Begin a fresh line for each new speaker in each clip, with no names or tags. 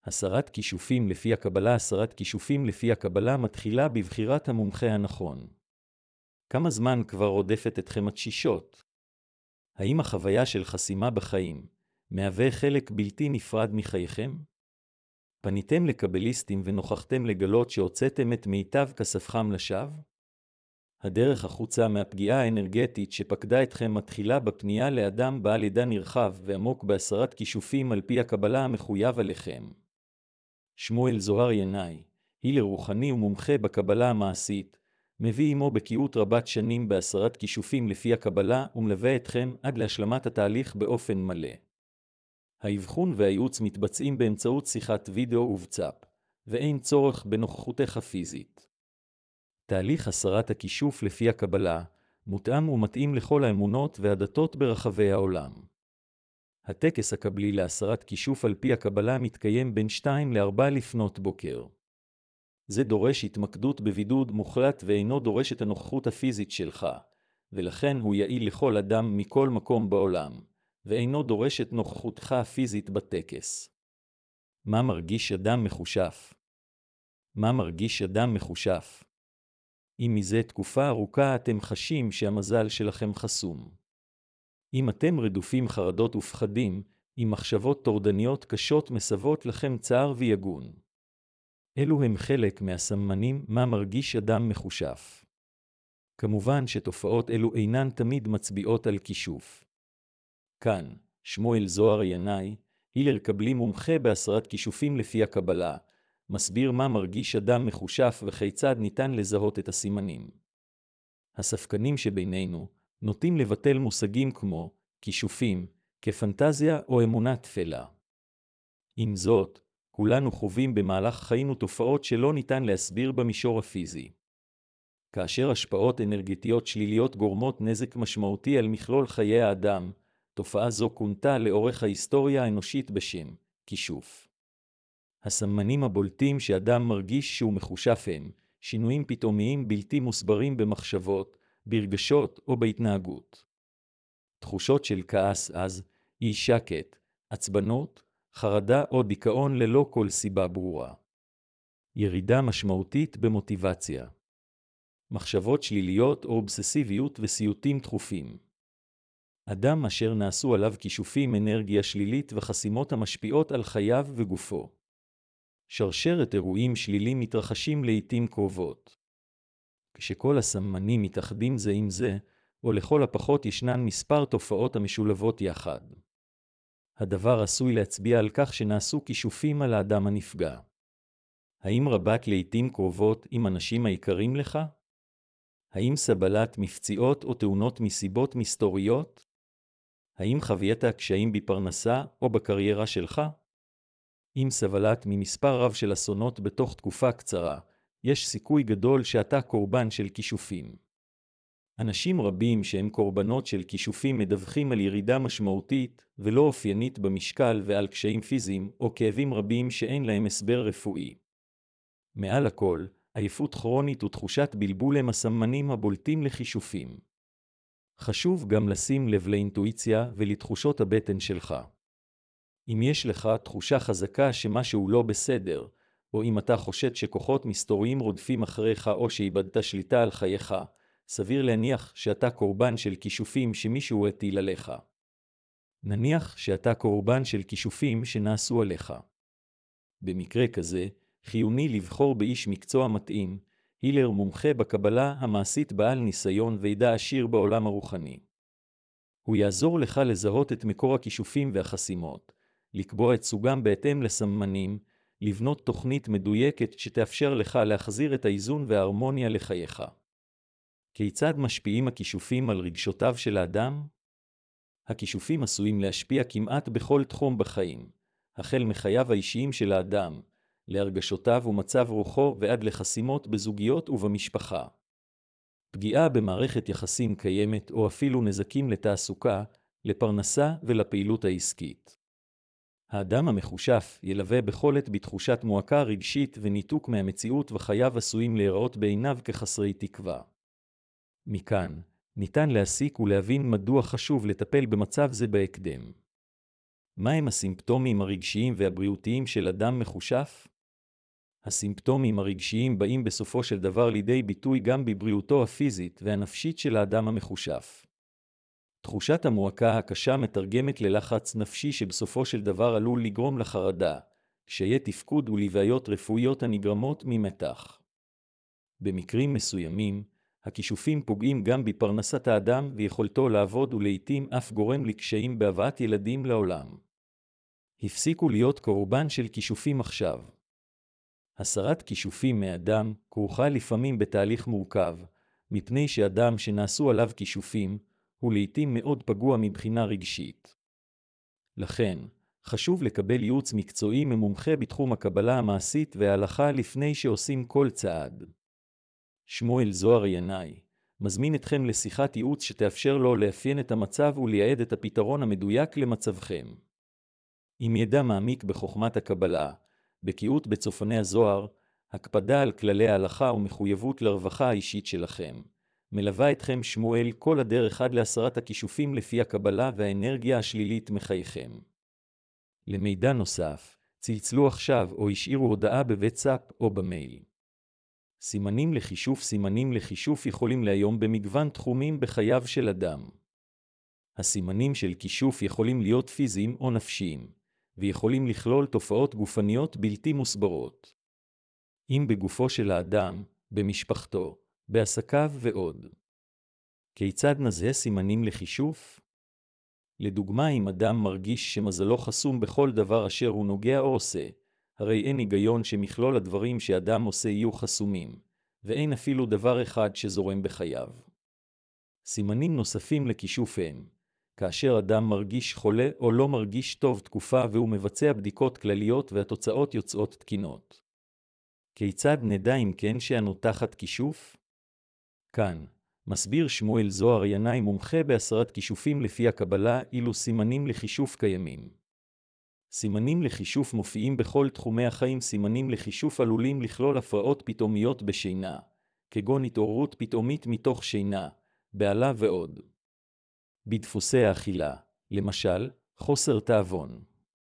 הסרת כישופים לפי הקבלה. הסרת כישופים לפי הקבלה מתחילה בבחירת המומחה הנכון. כמה זמן כבר רודפת אתכם התשישות? האם החוויה של חסימה בחיים מהווה חלק בלתי נפרד מחייכם? פניתם לקבליסטים ונוכחתם לגלות שהוצאתם את מיטב כספכם לשווא? הדרך החוצה מהפגיעה האנרגטית שפקדה אתכם מתחילה בפנייה לאדם בעל ידע נרחב ועמוק בהסרת כישופים על פי הקבלה המחויב עליכם. שמואל זוהר ינאי, הילר רוחני ומומחה בקבלה המעשית, מביא עמו בקיאות רבת שנים בהסרת כישופים לפי הקבלה ומלווה אתכם עד להשלמת התהליך באופן מלא. האבחון והייעוץ מתבצעים באמצעות שיחת וידאו ובצאפ, ואין צורך בנוכחותך הפיזית. תהליך הסרת הכישוף לפי הקבלה מותאם ומתאים לכל האמונות והדתות ברחבי העולם. הטקס הקבלי להסרת כישוף על פי הקבלה מתקיים בין 2 ל-4 לפנות בוקר. זה דורש התמקדות בבידוד מוחלט ואינו דורש את הנוכחות הפיזית שלך, ולכן הוא יעיל לכל אדם מכל מקום בעולם, ואינו דורש את נוכחותך הפיזית בטקס. מה מרגיש אדם מחושף? מה מרגיש אדם מחושף? אם מזה תקופה ארוכה אתם חשים שהמזל שלכם חסום. אם אתם רדופים חרדות ופחדים, אם מחשבות טורדניות קשות מסבות לכם צער ויגון. אלו הם חלק מהסמנים מה מרגיש אדם מחושף. כמובן שתופעות אלו אינן תמיד מצביעות על כישוף. כאן, שמואל זוהר ינאי, הילר קבלי מומחה בהסרת כישופים לפי הקבלה, מסביר מה מרגיש אדם מחושף וכיצד ניתן לזהות את הסימנים. הספקנים שבינינו נוטים לבטל מושגים כמו כישופים, כפנטזיה או אמונה תפלה. עם זאת, כולנו חווים במהלך חיינו תופעות שלא ניתן להסביר במישור הפיזי. כאשר השפעות אנרגטיות שליליות גורמות נזק משמעותי על מכלול חיי האדם, תופעה זו כונתה לאורך ההיסטוריה האנושית בשם כישוף. הסמנים הבולטים שאדם מרגיש שהוא מחושף הם שינויים פתאומיים בלתי מוסברים במחשבות, ברגשות או בהתנהגות. תחושות של כעס עז, אי שקט, עצבנות, חרדה או דיכאון ללא כל סיבה ברורה. ירידה משמעותית במוטיבציה. מחשבות שליליות או אובססיביות וסיוטים תכופים. אדם אשר נעשו עליו כישופים אנרגיה שלילית וחסימות המשפיעות על חייו וגופו. שרשרת אירועים שליליים מתרחשים לעתים קרובות. כשכל הסמנים מתאחדים זה עם זה, או לכל הפחות ישנן מספר תופעות המשולבות יחד. הדבר עשוי להצביע על כך שנעשו כישופים על האדם הנפגע. האם רבת לעתים קרובות עם אנשים היקרים לך? האם סבלת מפציעות או תאונות מסיבות מסתוריות? האם חווית קשיים בפרנסה או בקריירה שלך? אם סבלת ממספר רב של אסונות בתוך תקופה קצרה, יש סיכוי גדול שאתה קורבן של כישופים. אנשים רבים שהם קורבנות של כישופים מדווחים על ירידה משמעותית ולא אופיינית במשקל ועל קשיים פיזיים או כאבים רבים שאין להם הסבר רפואי. מעל הכל, עייפות כרונית ותחושת בלבול הם הסמנים הבולטים לכישופים. חשוב גם לשים לב לאינטואיציה ולתחושות הבטן שלך. אם יש לך תחושה חזקה שמשהו לא בסדר, או אם אתה חושד שכוחות מסתוריים רודפים אחריך או שאיבדת שליטה על חייך, סביר להניח שאתה קורבן של כישופים שמישהו הטיל עליך. נניח שאתה קורבן של כישופים שנעשו עליך. במקרה כזה, חיוני לבחור באיש מקצוע מתאים, הילר מומחה בקבלה המעשית בעל ניסיון וידע עשיר בעולם הרוחני. הוא יעזור לך לזהות את מקור הכישופים והחסימות, לקבוע את סוגם בהתאם לסמנים, לבנות תוכנית מדויקת שתאפשר לך להחזיר את האיזון וההרמוניה לחייך. כיצד משפיעים הכישופים על רגשותיו של האדם? הכישופים עשויים להשפיע כמעט בכל תחום בחיים, החל מחייו האישיים של האדם, להרגשותיו ומצב רוחו ועד לחסימות בזוגיות ובמשפחה. פגיעה במערכת יחסים קיימת או אפילו נזקים לתעסוקה, לפרנסה ולפעילות העסקית. האדם המחושף ילווה בכל עת בתחושת מועקה רגשית וניתוק מהמציאות וחייו עשויים להיראות בעיניו כחסרי תקווה. מכאן, ניתן להסיק ולהבין מדוע חשוב לטפל במצב זה בהקדם. מהם הסימפטומים הרגשיים והבריאותיים של אדם מחושף? הסימפטומים הרגשיים באים בסופו של דבר לידי ביטוי גם בבריאותו הפיזית והנפשית של האדם המחושף. תחושת המועקה הקשה מתרגמת ללחץ נפשי שבסופו של דבר עלול לגרום לחרדה, קשיי תפקוד ולבעיות רפואיות הנגרמות ממתח. במקרים מסוימים, הכישופים פוגעים גם בפרנסת האדם ויכולתו לעבוד ולעיתים אף גורם לקשיים בהבאת ילדים לעולם. הפסיקו להיות קורבן של כישופים עכשיו. הסרת כישופים מאדם כרוכה לפעמים בתהליך מורכב, מפני שאדם שנעשו עליו כישופים הוא לעיתים מאוד פגוע מבחינה רגשית. לכן, חשוב לקבל ייעוץ מקצועי ממומחה בתחום הקבלה המעשית וההלכה לפני שעושים כל צעד. שמואל זוהר ינאי מזמין אתכם לשיחת ייעוץ שתאפשר לו לאפיין את המצב ולייעד את הפתרון המדויק למצבכם. עם ידע מעמיק בחוכמת הקבלה, בקיאות בצופני הזוהר, הקפדה על כללי ההלכה ומחויבות לרווחה האישית שלכם, מלווה אתכם שמואל כל הדרך עד להסרת הכישופים לפי הקבלה והאנרגיה השלילית מחייכם. למידע נוסף, צלצלו עכשיו או השאירו הודעה בוואטסאפ או במייל. סימנים לחישוף יכולים להיום במגוון תחומים בחייו של אדם. הסימנים של כישוף יכולים להיות פיזיים או נפשיים, ויכולים לכלול תופעות גופניות בלתי מוסברות. אם בגופו של האדם, במשפחתו, בעסקיו ועוד. כיצד נזהה סימנים לכישוף? לדוגמה, אם אדם מרגיש שמזלו חסום בכל דבר אשר הוא נוגע או עושה, הרי אין היגיון שמכלול הדברים שאדם עושה יהיו חסומים, ואין אפילו דבר אחד שזורם בחייו. סימנים נוספים לכישוף הם, כאשר אדם מרגיש חולה או לא מרגיש טוב תקופה והוא מבצע בדיקות כלליות והתוצאות יוצאות תקינות. כיצד נדע אם כן שאנו תחת כישוף? כאן, מסביר שמואל זוהר ינאי מומחה בהסרת כישופים לפי הקבלה אילו סימנים לכישוף קיימים. סימנים לכישוף מופיעים בכל תחומי החיים. סימנים לכישוף עלולים לכלול הפרעות פתאומיות בשינה, כגון התעוררות פתאומית מתוך שינה, בעלה ועוד. בדפוסי האכילה, למשל, חוסר תאבון.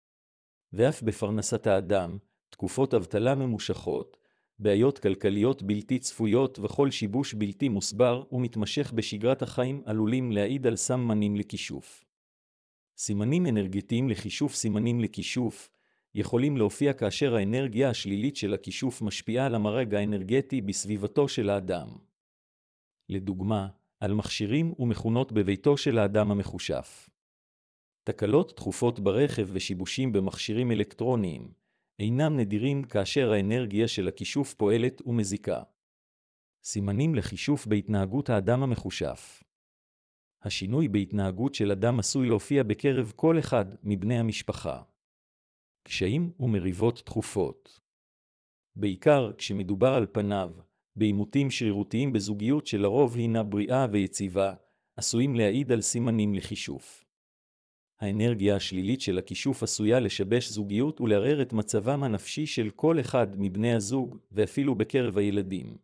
ואף בפרנסת האדם, תקופות אבטלה ממושכות, בעיות כלכליות בלתי צפויות וכל שיבוש בלתי מוסבר ומתמשך בשגרת החיים עלולים להעיד על סימנים לכישוף. סימנים אנרגטיים לכישוף. סימנים לכישוף יכולים להופיע כאשר האנרגיה השלילית של הכישוף משפיעה על המרג האנרגטי בסביבתו של האדם. לדוגמה, על מכשירים ומכונות בביתו של האדם המחושף. תקלות תכופות ברכב ושיבושים במכשירים אלקטרוניים אינם נדירים כאשר האנרגיה של הכישוף פועלת ומזיקה. סימנים לכישוף בהתנהגות האדם המחושף. השינוי בהתנהגות של אדם עשוי להופיע בקרב כל אחד מבני המשפחה. קשיים ומריבות תכופות. בעיקר כשמדובר על פניו, בעימותים שרירותיים בזוגיות שלרוב הינה בריאה ויציבה, עשויים להעיד על סימנים לכישוף. האנרגיה השלילית של הכישוף עשויה לשבש זוגיות ולערער את מצבם הנפשי של כל אחד מבני הזוג ואפילו בקרב הילדים.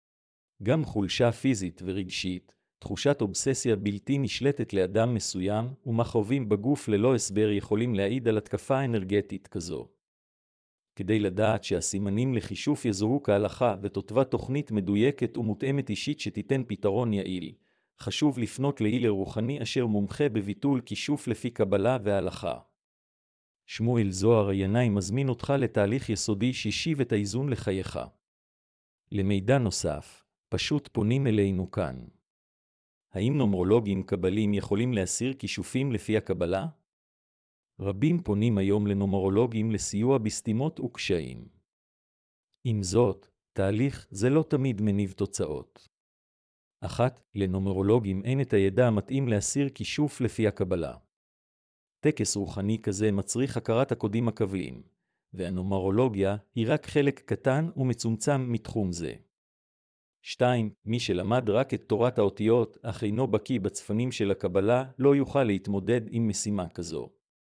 גם חולשה פיזית ורגשית, תחושת אובססיה בלתי נשלטת לאדם מסוים ומכאובים בגוף ללא הסבר יכולים להעיד על התקפה אנרגטית כזו. כדי לדעת שהסימנים לכישוף יזוהו כהלכה ותותווה תוכנית מדויקת ומותאמת אישית שתיתן פתרון יעיל, חשוב לפנות להילר רוחני אשר מומחה בביטול כישוף לפי קבלה והלכה. שמואל זוהר ינאי מזמין אותך לתהליך יסודי שישיב את האיזון לחייך. למידע נוסף, פשוט פונים אלינו כאן. האם נומרולוגים קבלים יכולים להסיר כישופים לפי הקבלה? רבים פונים היום לנומרולוגים לסיוע בסתימות וקשיים. עם זאת, תהליך זה לא תמיד מניב תוצאות. לנומרולוגים אין את הידע המתאים להסיר כישוף לפי הקבלה. טקס רוחני כזה מצריך הכרת הקודים הקבליים, והנומרולוגיה היא רק חלק קטן ומצומצם מתחום זה. 2. מי שלמד רק את תורת האותיות, אך אינו בקיא בצפנים של הקבלה, לא יוכל להתמודד עם משימה כזו.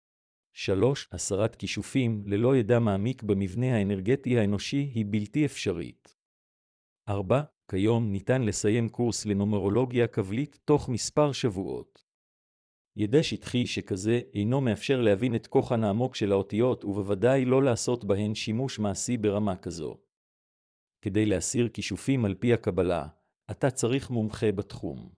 3. הסרת כישופים ללא ידע מעמיק במבנה האנרגטי האנושי היא בלתי אפשרית. 4. כיום ניתן לסיים קורס לנומרולוגיה קבלית תוך מספר שבועות. ידע שטחי שכזה אינו מאפשר להבין את כוחן העמוק של האותיות ובוודאי לא לעשות בהן שימוש מעשי ברמה כזו. כדי להסיר כישופים על פי הקבלה, אתה צריך מומחה בתחום.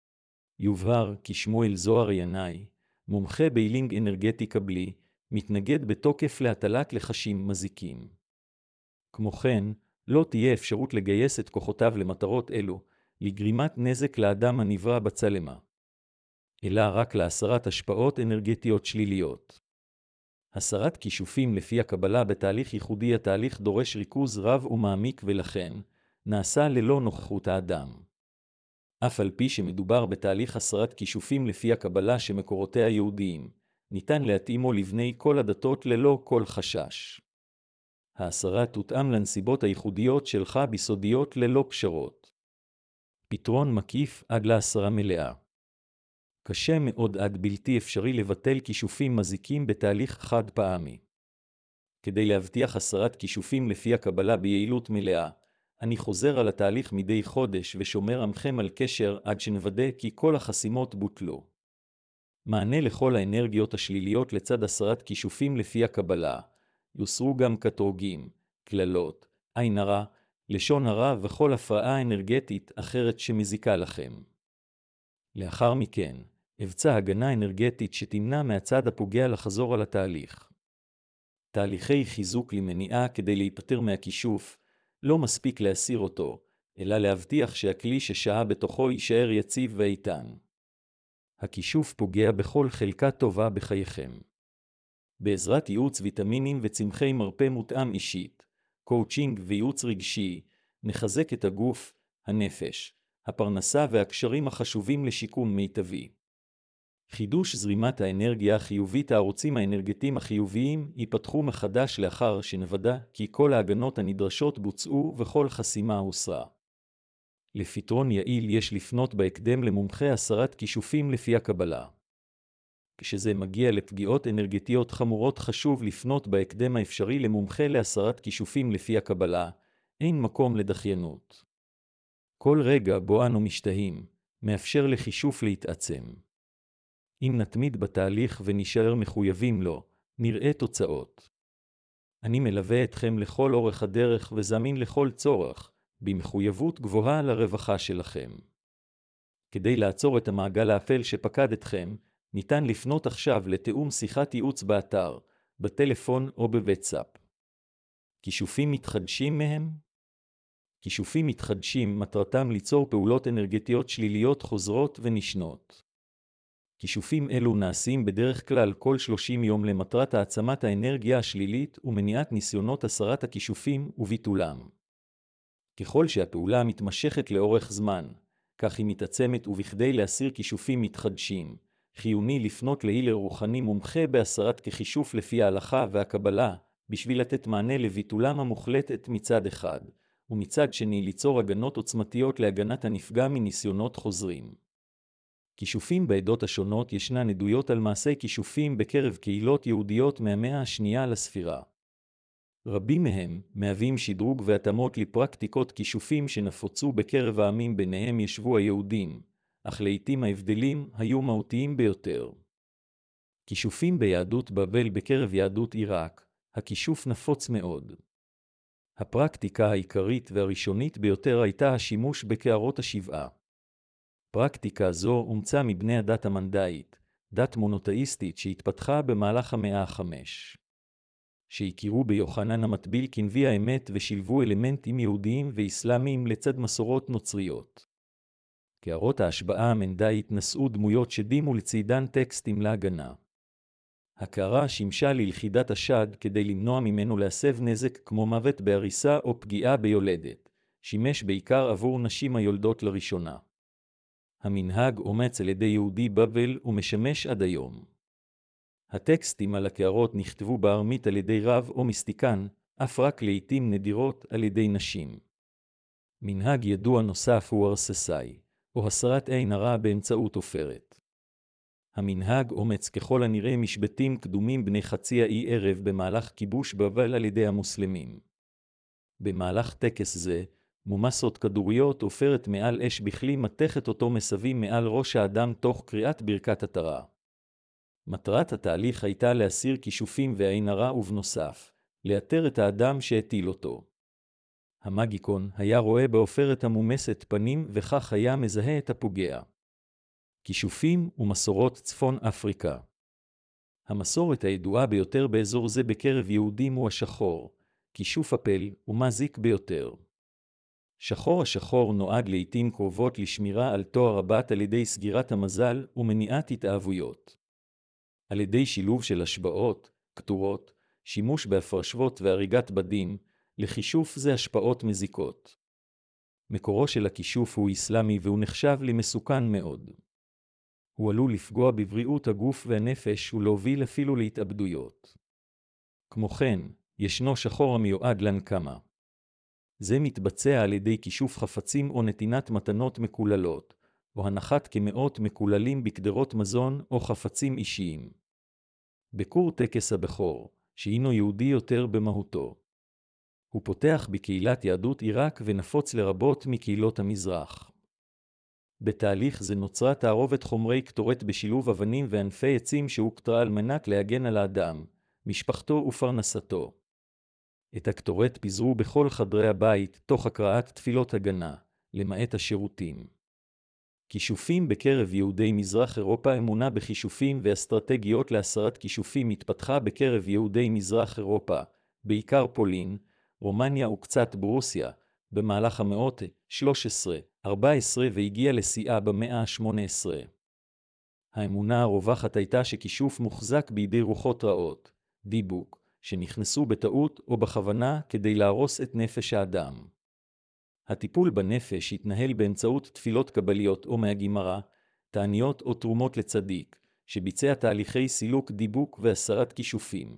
יובהר כי שמואל זוהר ינאי, מומחה באילינג אנרגטי קבלי, מתנגד בתוקף להטלת לחשים מזיקים. כמו כן, לא תהיה אפשרות לגייס את כוחותיו למטרות אלו, לגרימת נזק לאדם הנברא בצלמה, אלא רק להסרת השפעות אנרגטיות שליליות. הסרת כישופים לפי הקבלה בתהליך ייחודי התהליך דורש ריכוז רב ומעמיק ולכן, נעשה ללא נוכחות האדם. אף על פי שמדובר בתהליך הסרת כישופים לפי הקבלה שמקורותיה יהודיים, ניתן להתאימו לבני כל הדתות ללא כל חשש. ההסרה תותאם לנסיבות הייחודיות שלך בסודיות ללא פשרות. פתרון מקיף עד להסרה מלאה. קשה מאוד עד בלתי אפשרי לבטל כישופים מזיקים בתהליך חד פעמי. כדי להבטיח הסרת כישופים לפי הקבלה ביעילות מלאה, אני חוזר על התהליך מדי חודש ושומר עמכם על קשר עד שנוודא כי כל החסימות בוטלו. מענה לכל האנרגיות השליליות לצד הסרת כישופים לפי הקבלה, יוסרו גם קטרוגים, כללות, עין הרע, לשון הרע וכל הפרעה אנרגטית אחרת שמזיקה לכם. לאחר מכן, אבצע הגנה אנרגטית שתמנע מהצד הפוגע לחזור על התהליך. תהליכי חיזוק למניעה כדי להיפטר מהכישוף, לא מספיק להסיר אותו, אלא להבטיח שהכלי ששהה בתוכו יישאר יציב ואיתן. הכישוף פוגע בכל חלקה טובה בחייכם. בעזרת ייעוץ ויטמינים וצמחי מרפא מותאם אישית, קואוצ'ינג וייעוץ רגשי, נחזק את הגוף, הנפש, הפרנסה והקשרים החשובים לשיקום מיטבי. חידוש זרימת האנרגיה החיובית הערוצים האנרגטיים החיוביים ייפתחו מחדש לאחר שנוודא כי כל ההגנות הנדרשות בוצעו וכל חסימה הוסרה. לפתרון יעיל יש לפנות בהקדם למומחה הסרת כישופים לפי הקבלה. כשזה מגיע לפגיעות אנרגטיות חמורות חשוב לפנות בהקדם האפשרי למומחה להסרת כישופים לפי הקבלה, אין מקום לדחיינות. כל רגע בו אנו משתהים, מאפשר לכישוף להתעצם. אם נתמיד בתהליך ונשאר מחויבים לו, נראה תוצאות. אני מלווה אתכם לכל אורך הדרך וזמין לכל צורך, במחויבות גבוהה לרווחה שלכם. כדי לעצור את המעגל האפל שפקד אתכם, ניתן לפנות עכשיו לתאום שיחת ייעוץ באתר, בטלפון או בוואטסאפ. כישופים מתחדשים מהם? כישופים מתחדשים מטרתם ליצור פעולות אנרגטיות שליליות חוזרות ונשנות. כישופים אלו נעשים בדרך כלל כל 30 יום למטרת העצמת האנרגיה השלילית ומניעת ניסיונות הסרת הכישופים וביטולם. ככל שהפעולה מתמשכת לאורך זמן, כך היא מתעצמת ובכדי להסיר כישופים מתחדשים, חיוני לפנות להילר רוחני מומחה בהסרת ככישוף לפי ההלכה והקבלה, בשביל לתת מענה לביטולם המוחלטת מצד אחד, ומצד שני ליצור הגנות עוצמתיות להגנת הנפגע מניסיונות חוזרים. כישופים בעדות השונות ישנן עדויות על מעשי כישופים בקרב קהילות יהודיות מהמאה השנייה לספירה. רבים מהם מהווים שדרוג והתאמות לפרקטיקות כישופים שנפוצו בקרב העמים ביניהם ישבו היהודים, אך לעתים ההבדלים היו מהותיים ביותר. כישופים ביהדות בבל בקרב יהדות עיראק, הכישוף נפוץ מאוד. הפרקטיקה העיקרית והראשונית ביותר הייתה השימוש בקערות השבעה. פרקטיקה זו אומצה מבני הדת המנדאית, דת מונותאיסטית שהתפתחה במהלך המאה ה-5. שהכירו ביוחנן המטביל כנביא האמת ושילבו אלמנטים יהודיים ואסלאמיים לצד מסורות נוצריות. קערות ההשבעה המנדאית נשאו דמויות שדימו לצידן טקסטים להגנה. הקערה שימשה ללכידת השד כדי למנוע ממנו להסב נזק כמו מוות בהריסה או פגיעה ביולדת, שימש בעיקר עבור נשים היולדות לראשונה. המנהג אומץ על ידי יהודי בבל ומשמש עד היום. הטקסטים על הקערות נכתבו בארמית על ידי רב או מיסטיקן, אף רק לעתים נדירות על ידי נשים. מנהג ידוע נוסף הוא הרססאי, או הסרת עין הרע באמצעות עופרת. המנהג אומץ ככל הנראה משבטים קדומים בני חצי האי ערב במהלך כיבוש בבל על ידי המוסלמים. במהלך טקס זה, מומסות כדוריות עופרת מעל אש בכלי מתכת אותו מסביב מעל ראש האדם תוך קריאת ברכת התורה. מטרת התהליך הייתה להסיר כישופים ועין הרע ובנוסף, לאתר את האדם שהטיל אותו. המאגיקון היה רואה בעופרת המומסת פנים וכך היה מזהה את הפוגע. כישופים ומסורות צפון אפריקה. המסורת הידועה ביותר באזור זה בקרב יהודים הוא השחור, כישוף אפל ומזיק ביותר. השחור נועד לעתים קרובות לשמירה על תואר הבת על ידי סגירת המזל ומניעת התאהבויות. על ידי שילוב של השפעות, כתורות, שימוש בהפרשבות והריגת בדים, לכישוף זה השפעות מזיקות. מקורו של הכישוף הוא אסלאמי והוא נחשב למסוכן מאוד. הוא עלול לפגוע בבריאות הגוף והנפש ולהוביל אפילו להתאבדויות. כמו כן, ישנו שחור המיועד לנקמה. זה מתבצע על ידי כישוף חפצים או נתינת מתנות מקוללות, או הנחת כמאות מקוללים בקדרות מזון או חפצים אישיים. ביקור טקס הבכור, שהינו יהודי יותר במהותו. הוא פותח בקהילת יהדות עיראק ונפוץ לרבות מקהילות המזרח. בתהליך זה נוצרה תערובת חומרי קטורת בשילוב אבנים וענפי עצים שהוקטרה על מנת להגן על האדם, משפחתו ופרנסתו. את הקטורת פיזרו בכל חדרי הבית תוך הקראת תפילות הגנה, למעט השירותים. כישופים בקרב יהודי מזרח אירופה. אמונה בכישופים ואסטרטגיות להסרת כישופים התפתחה בקרב יהודי מזרח אירופה, בעיקר פולין, רומניה וקצת ברוסיה, במהלך המאות ה-13-14 והגיעה לשיאה במאה ה-18. האמונה הרווחת הייתה שכישוף מוחזק בידי רוחות רעות, דיבוק, שנכנסו בטעות או בכוונה כדי להרוס את נפש האדם. הטיפול בנפש התנהל באמצעות תפילות קבליות או מהגימרה, תעניות או תרומות לצדיק, שביצע תהליכי סילוק דיבוק והסרת כישופים.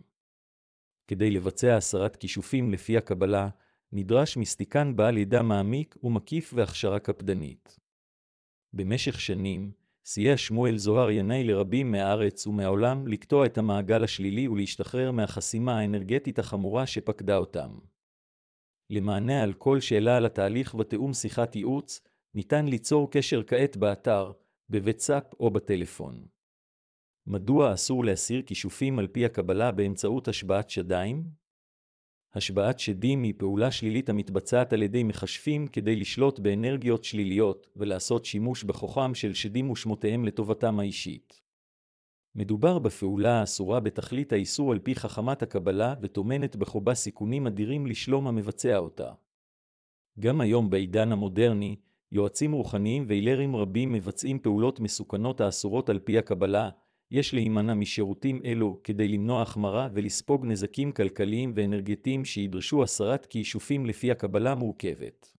כדי לבצע הסרת כישופים לפי הקבלה, נדרש מיסטיקן בעל ידע מעמיק ומקיף והכשרה קפדנית. במשך שנים, סייע שמואל זוהר ינאי לרבים מהארץ ומהעולם לקטוע את המעגל השלילי ולהשתחרר מהחסימה האנרגטית החמורה שפקדה אותם. למענה על כל שאלה על התהליך ותאום שיחת ייעוץ, ניתן ליצור קשר כעת באתר, בוואטסאפ או בטלפון. מדוע אסור להסיר כישופים על פי הקבלה באמצעות השבעת שדיים? השבעת שדים היא פעולה שלילית המתבצעת על ידי מחשבים כדי לשלוט באנרגיות שליליות ולעשות שימוש בכוחם של שדים ושמותיהם לטובתם האישית. מדובר בפעולה האסורה בתכלית האיסור על פי חכמת הקבלה וטומנת בחובה סיכונים אדירים לשלום המבצע אותה. גם היום בעידן המודרני, יועצים רוחניים ואילרים רבים מבצעים פעולות מסוכנות האסורות על פי הקבלה. יש להימנע משירותים אלו כדי למנוע החמרה ולספוג נזקים כלכליים ואנרגטיים שידרשו הסרת כישופים לפי הקבלה מורכבת.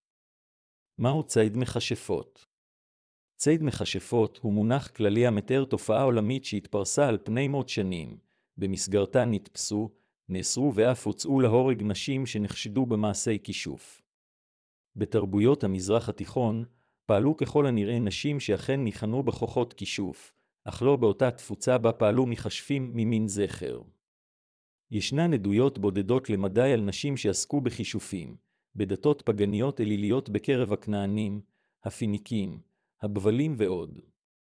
מהו ציד מכשפות? ציד מכשפות הוא מונח כללי המתאר תופעה עולמית שהתפרסה על פני מאות שנים. במסגרתה נתפסו, נאסרו ואף הוצאו להורג נשים שנחשדו במעשי כישוף. בתרבויות המזרח התיכון פעלו ככל הנראה נשים שאכן ניחנו בכוחות כישוף, אך לא באותה תפוצה בה פעלו מכשפים ממין זכר. ישנן עדויות בודדות למדי על נשים שעסקו בכישופים, בדתות פגניות אליליות בקרב הכנענים, הפיניקים, הבבלים ועוד.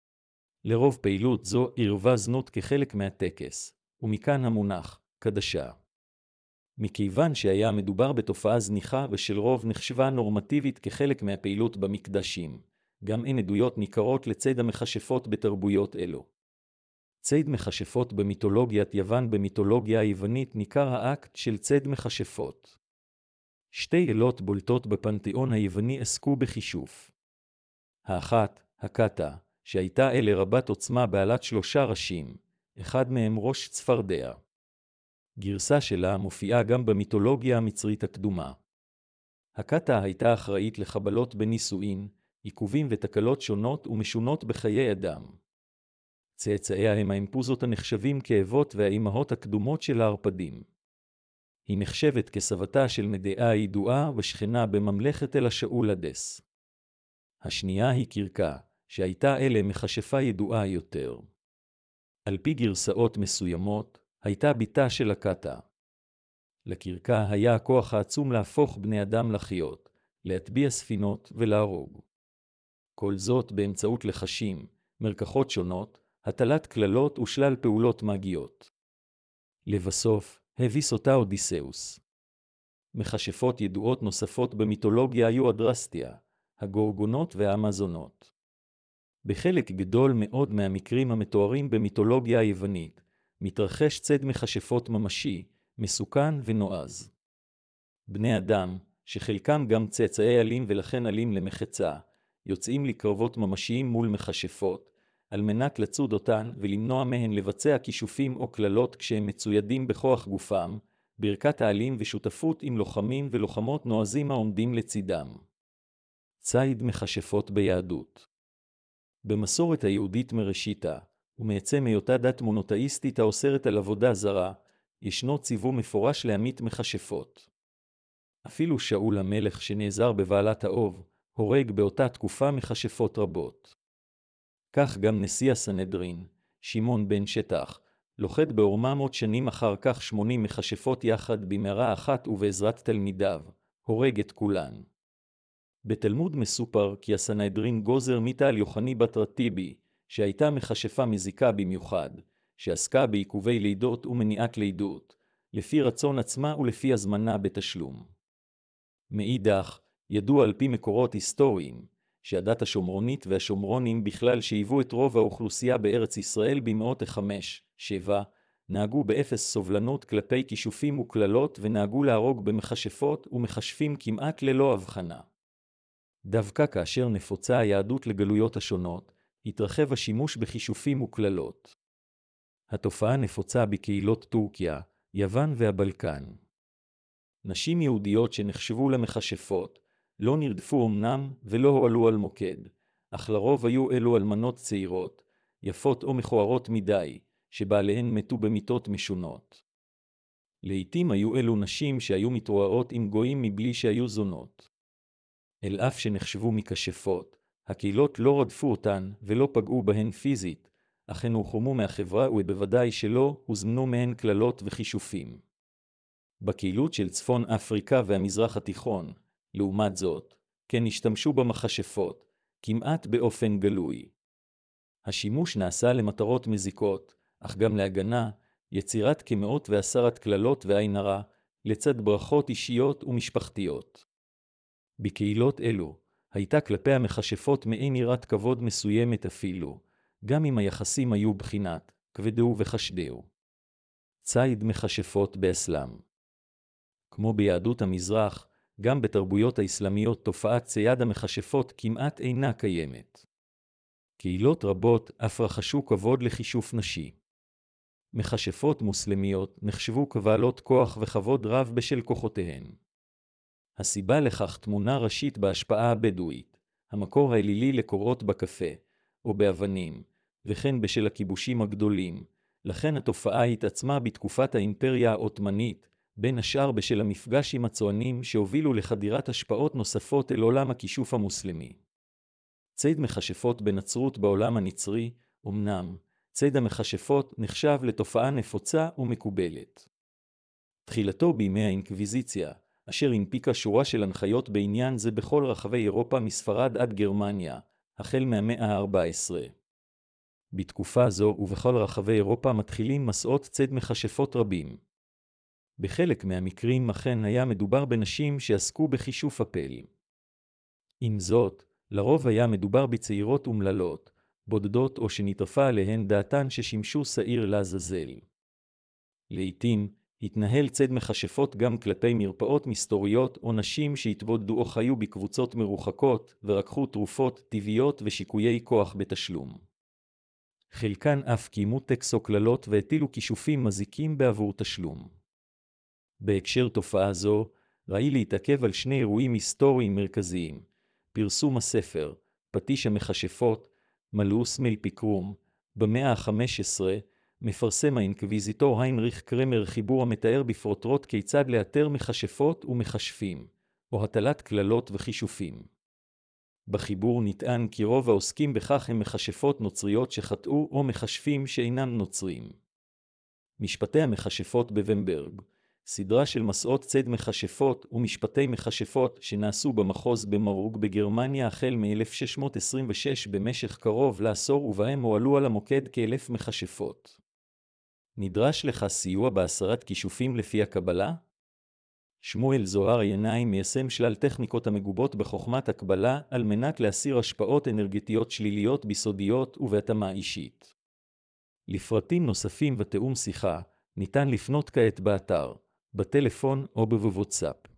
לרוב פעילות זו עירבה זנות כחלק מהטקס, ומכאן המונח, קדשה. מכיוון שהיה מדובר בתופעה זניחה ושל רוב נחשבה נורמטיבית כחלק מהפעילות במקדשים, גם אין עדויות ניכרות לציד המכשפות בתרבויות אלו. ציד מכשפות במיתולוגיית יוון. במיתולוגיה היוונית ניכר האקט של ציד מכשפות. שתי אלות בולטות בפנתיאון היווני עסקו בכישוף. האחת, הקאטה, שהייתה אל רבת עוצמה בעלת 3 ראשים, אחד מהם ראש צפרדע. גרסה שלה מופיעה גם במיתולוגיה המצרית הקדומה. הקאטה הייתה אחראית לחבלות בנישואין, עיכובים ותקלות שונות ומשונות בחיי אדם. צאצאיה הם האימפוזות הנחשבים כאבות והאימהות הקדומות של הערפדים. היא נחשבת כסבתה של מדעה הידועה ושכנה בממלכת אל השאולדס. השנייה היא קירקה, שהייתה אלה מכשפה ידועה יותר. על פי גרסאות מסוימות, הייתה ביתה של הקאטה. לקירקה היה הכוח העצום להפוך בני אדם לחיות, להטביע ספינות ולהרוג. כל זאת באמצעות לחשים, מרקחות שונות, הטלת כללות ושלל פעולות מגיות. לבסוף, הביס אותה אודיסאוס. מכשפות ידועות נוספות במיתולוגיה היו הדרסטיה, הגורגונות והאמזונות. בחלק גדול מאוד מהמקרים המתוארים במיתולוגיה היוונית, מתרחש ציד מכשפות ממשי, מסוכן ונועז. בני אדם, שחלקם גם צאצאי אלים ולכן אלים למחצה, יוצאים לקרבות ממשיים מול מכשפות, על מנת לצוד אותן ולמנוע מהן לבצע כישופים או כללות כשהם מצוידים בכוח גופם, ברכת האלים ושותפות עם לוחמים ולוחמות נועזים העומדים לצידם. ציד מכשפות ביהדות. במסורת היהודית מראשיתה, ומעצם היותה דת מונותאיסטית האוסרת על עבודה זרה, ישנו ציווי מפורש להמית מכשפות. אפילו שאול המלך שנעזר בבעלת האוב, הורג באותה תקופה מכשפות רבות. כך גם נשיא הסנהדרין, שמעון בן שטח, לוכד ב-400 שנים אחר כך 80 מכשפות יחד במערה אחת ובעזרת תלמידיו, הורג את כולן. בתלמוד מסופר כי הסנהדרין גוזר מיתה על יוחני בת רטיבי, שהייתה מכשפה מזיקה במיוחד, שעסקה בעיכובי לידות ומניעת לידות, לפי רצון עצמה ולפי הזמנה בתשלום. מאידך, ידוע על פי מקורות היסטוריים, שהדת השומרונית והשומרונים בכלל שהיוו את רוב האוכלוסייה בארץ ישראל במאות ה-5-7, נהגו באפס סובלנות כלפי כישופים וכללות ונהגו להרוג במכשפות ומכשפים כמעט ללא הבחנה. דווקא כאשר נפוצה היהדות לגלויות השונות, התרחב השימוש בכישופים וכללות. התופעה נפוצה בקהילות טורקיה, יוון והבלקן. נשים יהודיות שנחשבו למכשפות, לא נרדפו אמנם ולא הועלו על מוקד, אך לרוב היו אלו אלמנות צעירות, יפות או מכוערות מדי, שבעליהן מתו במיתות משונות. לעתים היו אלו נשים שהיו מתרועעות עם גויים מבלי שהיו זונות. אל אף שנחשבו מכשפות, הקהילות לא רדפו אותן ולא פגעו בהן פיזית, אך הן הורחמו מהחברה ובוודאי שלא הוזמנו מהן כללות וכישופים. בקהילות של צפון אפריקה והמזרח התיכון, לעומת זאת, כן השתמשו במכשפות, כמעט באופן גלוי. השימוש נעשה למטרות מזיקות, אך גם להגנה, יצירת כמאות והסרת כללות ועין הרע, לצד ברכות אישיות ומשפחתיות. בקהילות אלו, הייתה כלפי המכשפות מעין יראת כבוד מסוימת אפילו, גם אם היחסים היו בחינת, כבדו וחשדהו. ציד מכשפות באסלאם. כמו ביהדות המזרח, גם בתרבויות האסלאמיות תופעת צייד המכשפות כמעט אינה קיימת. קהילות רבות אף רחשו כבוד לכישוף נשי. מכשפות מוסלמיות נחשבו כבעלות כוח וכבוד רב בשל כוחותיהן. הסיבה לכך תמונה ראשית בהשפעה הבדואית, המקור האלילי לקורות בקפה, או באבנים, וכן בשל הכיבושים הגדולים, לכן התופעה התעצמה בתקופת האימפריה העות'מאנית, בין השאר בשל המפגש עם הצוענים שהובילו לחדירת השפעות נוספות אל עולם הכישוף המוסלמי. ציד מכשפות בנצרות בעולם הנצרי, אמנם, ציד המכשפות נחשב לתופעה נפוצה ומקובלת. תחילתו בימי האינקוויזיציה, אשר הנפיקה שורה של הנחיות בעניין זה בכל רחבי אירופה מספרד עד גרמניה, החל מהמאה ה-14. בתקופה זו ובכל רחבי אירופה מתחילים מסעות ציד מכשפות רבים. בחלק מהמקרים אכן היה מדובר בנשים שעסקו בכישוף הפל. עם זאת, לרוב היה מדובר בצעירות ומללות, בודדות או שנטרפה עליהן דעתן ששימשו שעיר לעזאזל. לעתים, התנהל ציד מכשפות גם כלפי מרפאות מסתוריות או נשים שהתבודדו או חיו בקבוצות מרוחקות ורקחו תרופות טבעיות ושיקויי כוח בתשלום. חלקן אף קיימו טקס או כללות והטילו כישופים מזיקים בעבור תשלום. בהקשר תופעה זו, ראי להתעכב על שני אירועים היסטוריים מרכזיים, פרסום הספר, פטיש המכשפות, מלאוס מלפיקרום, במאה ה-15, מפרסם האינקוויזיטור היינריך קרמר חיבור המתאר בפרוטרוט כיצד לאתר מכשפות ומכשפים, או הטלת כללות וכישופים. בחיבור נטען כי רוב העוסקים בכך הם מכשפות נוצריות שחטאו או מכשפים שאינם נוצרים. משפטי המכשפות בוונברג, סדרה של מסעות ציד מכשפות ומשפטי מכשפות שנעשו במחוז במרוג בגרמניה החל מ-1626 במשך קרוב לעשור, ובהם הועלו על המוקד כ1,000 מכשפות. נדרש לך סיוע בהסרת כישופים לפי הקבלה? שמואל זוהר ינאי מיישם שלל טכניקות המגובות בחוכמת הקבלה על מנת להסיר השפעות אנרגטיות שליליות ביסודיות ובהתאמה אישית. לפרטים נוספים ותאום שיחה ניתן לפנות כעת באתר, בטלפון או בוואטסאפ.